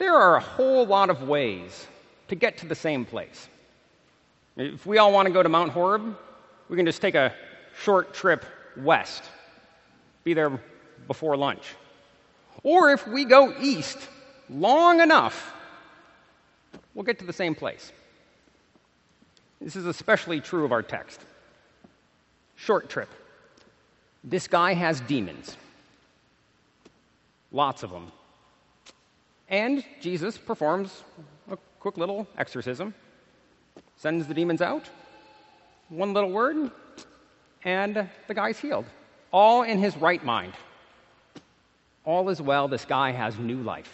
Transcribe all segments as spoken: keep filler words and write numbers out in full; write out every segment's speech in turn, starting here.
there are a whole lot of ways to get to the same place. If we all want to go to Mount Horeb, we can just take a short trip west, be there before lunch. Or if we go east long enough, we'll get to the same place. This is especially true of our text. Short trip. This guy has demons. Lots of them. And Jesus performs a quick little exorcism, sends the demons out, one little word, and the guy's healed. All in his right mind. All is well, this guy has new life.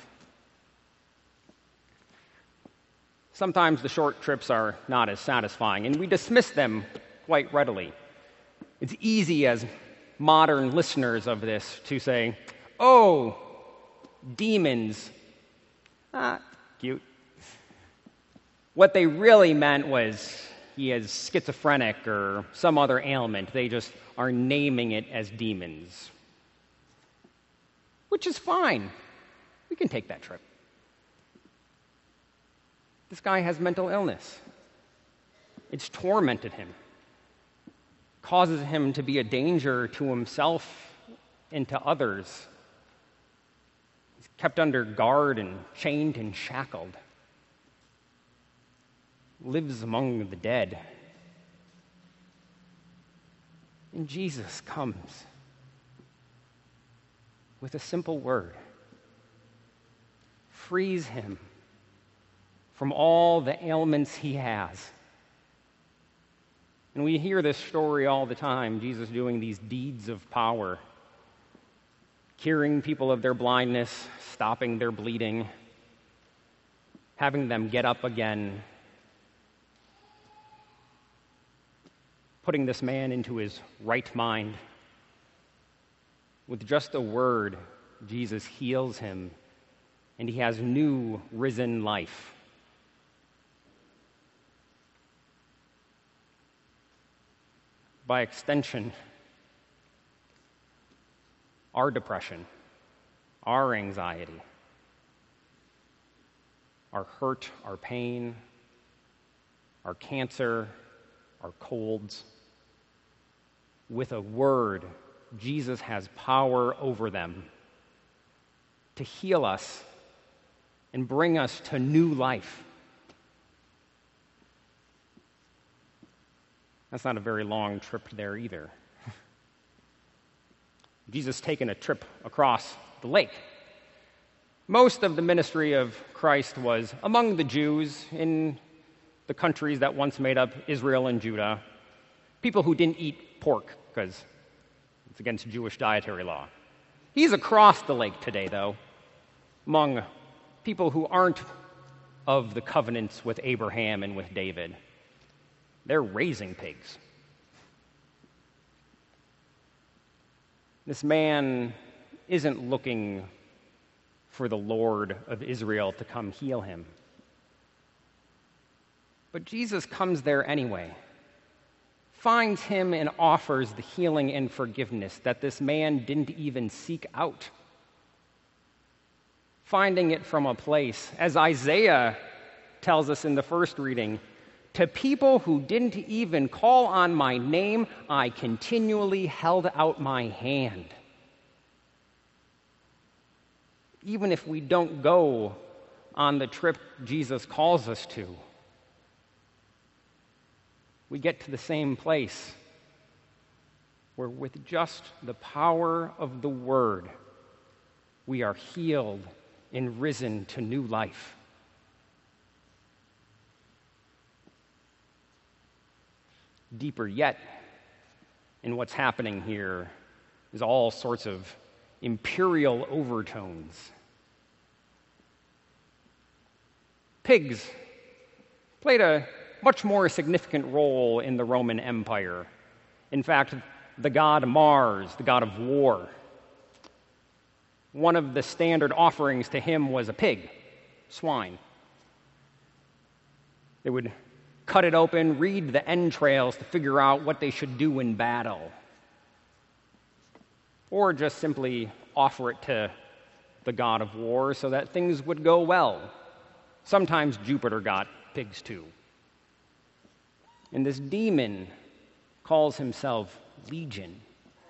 Sometimes the short trips are not as satisfying, and we dismiss them quite readily. It's easy as modern listeners of this to say, oh, demons. Ah, cute. What they really meant was he is schizophrenic or some other ailment. They just are naming it as demons. Which is fine. We can take that trip. This guy has mental illness. It's tormented him. Causes him to be a danger to himself and to others. He's kept under guard and chained and shackled. Lives among the dead. And Jesus comes with a simple word. Frees him from all the ailments he has. And we hear this story all the time, Jesus doing these deeds of power, curing people of their blindness, stopping their bleeding, having them get up again, putting this man into his right mind. With just a word, Jesus heals him, and he has new risen life. By extension, our depression, our anxiety, our hurt, our pain, our cancer, our colds, with a word, Jesus has power over them to heal us and bring us to new life. That's not a very long trip there either. Jesus taken a trip across the lake. Most of the ministry of Christ was among the Jews in the countries that once made up Israel and Judah, people who didn't eat pork because it's against Jewish dietary law. He's across the lake today, though, among people who aren't of the covenants with Abraham and with David. They're raising pigs. This man isn't looking for the Lord of Israel to come heal him. But Jesus comes there anyway, finds him and offers the healing and forgiveness that this man didn't even seek out. Finding it from a place, as Isaiah tells us in the first reading, to people who didn't even call on my name, I continually held out my hand. Even if we don't go on the trip Jesus calls us to, we get to the same place where with just the power of the word, we are healed and risen to new life. Deeper yet in what's happening here is all sorts of imperial overtones. Pigs played a much more significant role in the Roman Empire. In fact, the god Mars, the god of war, one of the standard offerings to him was a pig, swine. They would cut it open, read the entrails to figure out what they should do in battle. Or just simply offer it to the god of war, so that things would go well. Sometimes Jupiter got pigs too. And this demon calls himself Legion.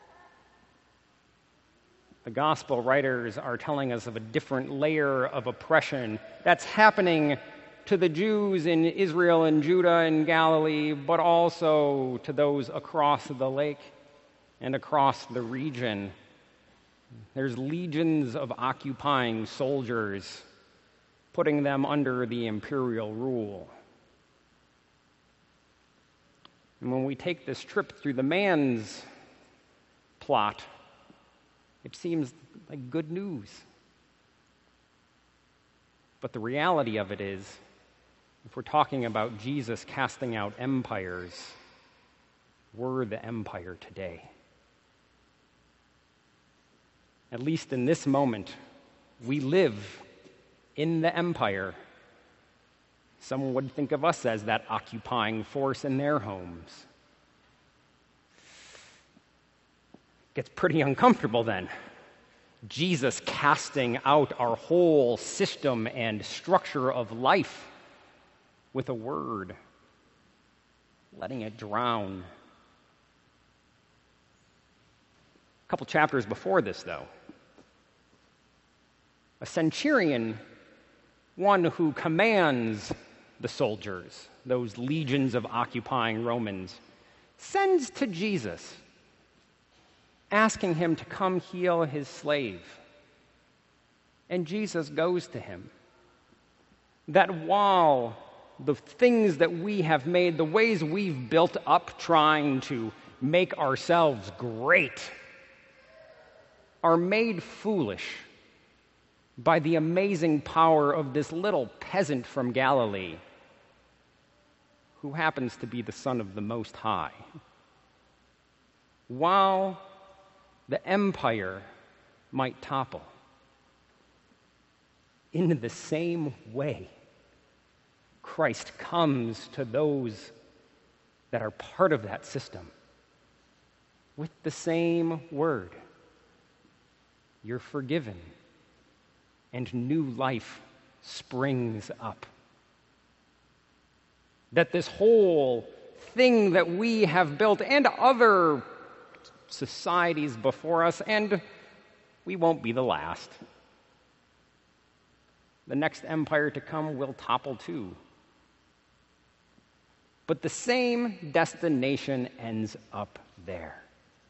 The gospel writers are telling us of a different layer of oppression that's happening to the Jews in Israel and Judah and Galilee, but also to those across the lake and across the region. There's legions of occupying soldiers, putting them under the imperial rule. And when we take this trip through the man's plot, it seems like good news. But the reality of it is, if we're talking about Jesus casting out empires, we're the empire today. At least in this moment, we live in the empire. Some would think of us as that occupying force in their homes. Gets pretty uncomfortable then. Jesus casting out our whole system and structure of life with a word, letting it drown. A couple chapters before this, though, a centurion, one who commands the soldiers, those legions of occupying Romans, sends to Jesus, asking him to come heal his slave. And Jesus goes to him. That while the things that we have made, the ways we've built up trying to make ourselves great, are made foolish by the amazing power of this little peasant from Galilee, who happens to be the Son of the Most High. While the empire might topple, in the same way, Christ comes to those that are part of that system with the same word. You're forgiven, and new life springs up. That this whole thing that we have built, and other societies before us, and we won't be the last. The next empire to come will topple too. But the same destination ends up there,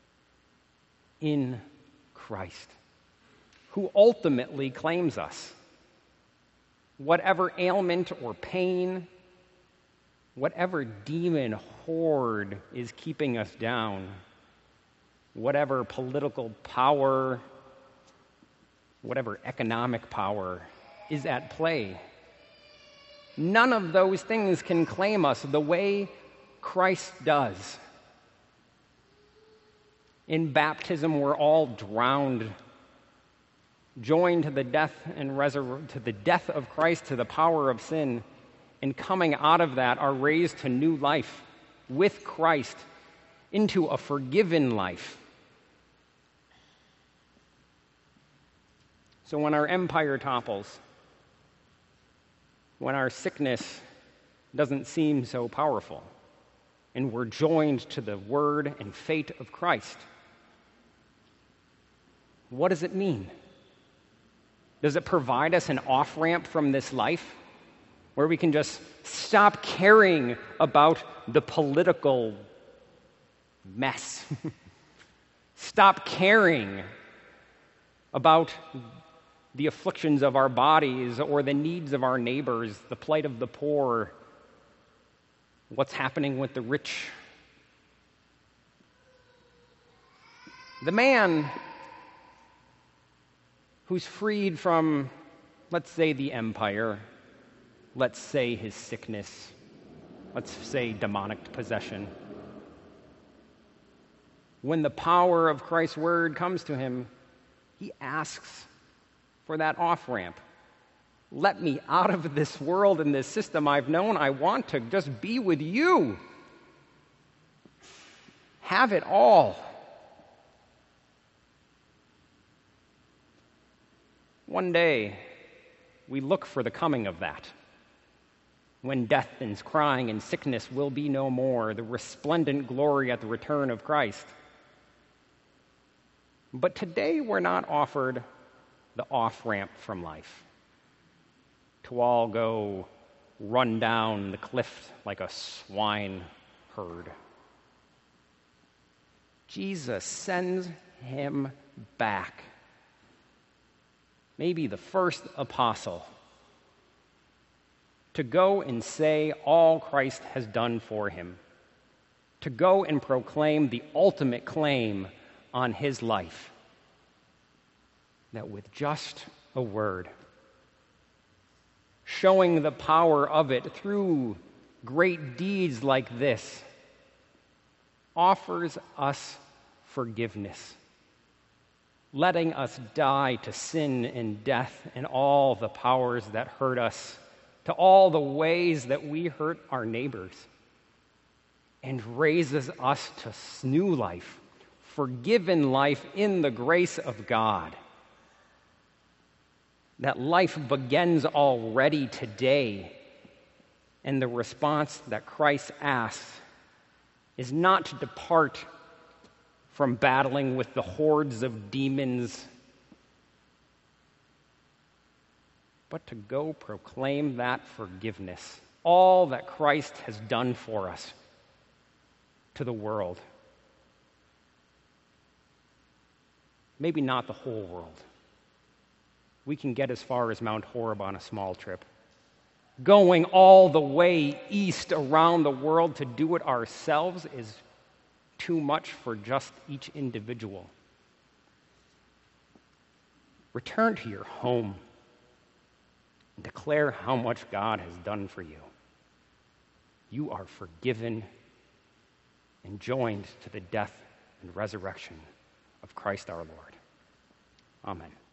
in Christ, who ultimately claims us. Whatever ailment or pain, whatever demon horde is keeping us down, whatever political power, whatever economic power is at play, none of those things can claim us the way Christ does. In baptism, we're all drowned, joined to the death and resur- to the death of Christ, to the power of sin, and coming out of that are raised to new life with Christ into a forgiven life. So when our empire topples, when our sickness doesn't seem so powerful, and we're joined to the word and fate of Christ, what does it mean? Does it provide us an off-ramp from this life where we can just stop caring about the political mess? Stop caring about the afflictions of our bodies or the needs of our neighbors, the plight of the poor, what's happening with the rich? The man who's freed from, let's say, the empire, let's say his sickness, let's say demonic possession. When the power of Christ's word comes to him, he asks for that off-ramp. Let me out of this world and this system I've known. I want to just be with you. Have it all. One day, we look for the coming of that, when death and crying and sickness will be no more, the resplendent glory at the return of Christ. But today we're not offered the off-ramp from life, to all go run down the cliff like a swine herd. Jesus sends him back, maybe the first apostle, to go and say all Christ has done for him, to go and proclaim the ultimate claim on his life, that with just a word, showing the power of it through great deeds like this, offers us forgiveness, letting us die to sin and death and all the powers that hurt us, to all the ways that we hurt our neighbors, and raises us to new life, forgiven life in the grace of God. That life begins already today, and the response that Christ asks is not to depart from battling with the hordes of demons, but to go proclaim that forgiveness, all that Christ has done for us, to the world. Maybe not the whole world. We can get as far as Mount Horeb on a small trip. Going all the way east around the world to do it ourselves is too much for just each individual. Return to your home and declare how much God has done for you. You are forgiven and joined to the death and resurrection of Christ our Lord. Amen.